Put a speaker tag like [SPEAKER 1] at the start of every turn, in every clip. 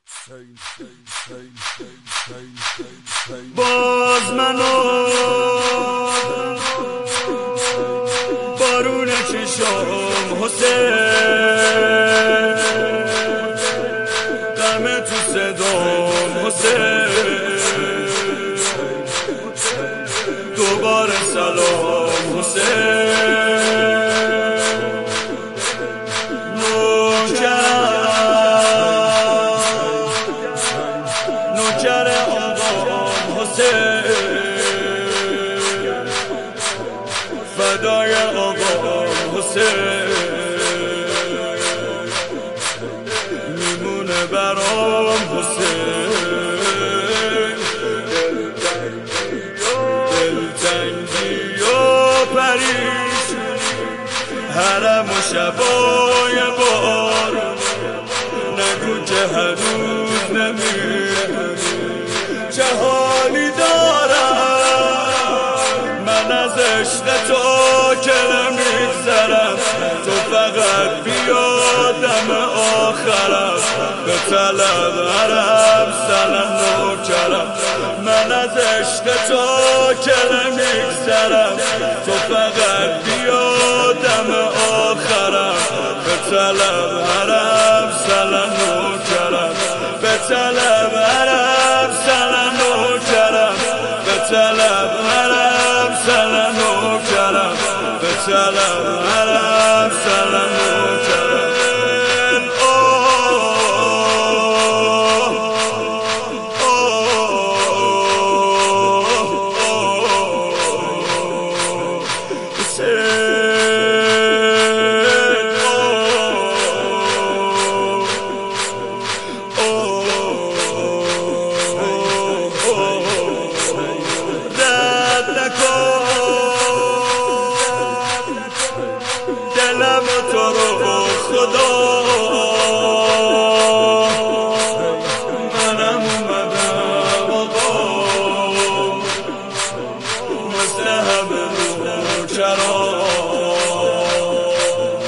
[SPEAKER 1] باز منو بارون چشم حسین، غم تو صدام حسین، دوباره سلام حسین. نوکر آقام حسین، فدای آقام حسین، میمونه برام حسین. دلتنگی و پریشونی، حرم و شبای بارون، نگو که هنوز نمیدونی چه حالی دارم. من از عشق تو که نمیگذرم، تو فقط بیادم آخرم. به طلب حرم سلام نوکرم، من از عشق تو که نمیگذرم، تو فقط بیادم آخرم. به طلب حرم سلام نوکرم، به طلب حرم سلام نوکرم، به طلب حرم سلام نوکرم، به طلب حرم سلام نوکرم. دلم تو رو خدا، منم اومدم آقا، مثل همه نوکران.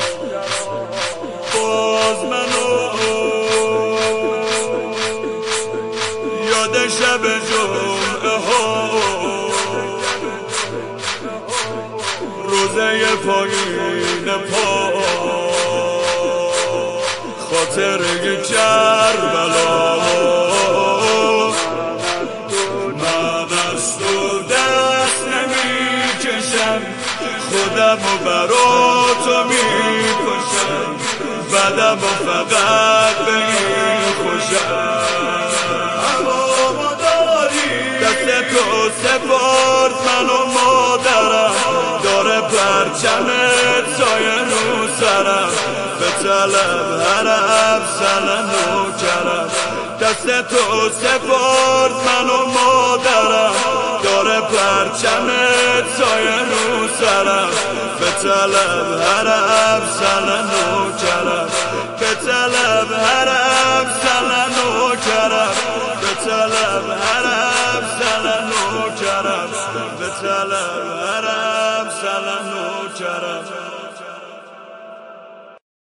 [SPEAKER 1] باز منو یاد شب جمعه ها، روزه پایین پا، خاطره کربلا. من از تو دست نمی کشم، خودمو برا تو می کشم، بدم و فقط به این خوشم. اما داری دست تو سپرد منو مادرم، داره پرچمت سایه رو سرم. به طلب حرم سلام نوکرم، دست تو سپرد منو مادرم، داره پرچمت سایه رو سرم. به طلب حرم سلام نوکرم، به طلب حرم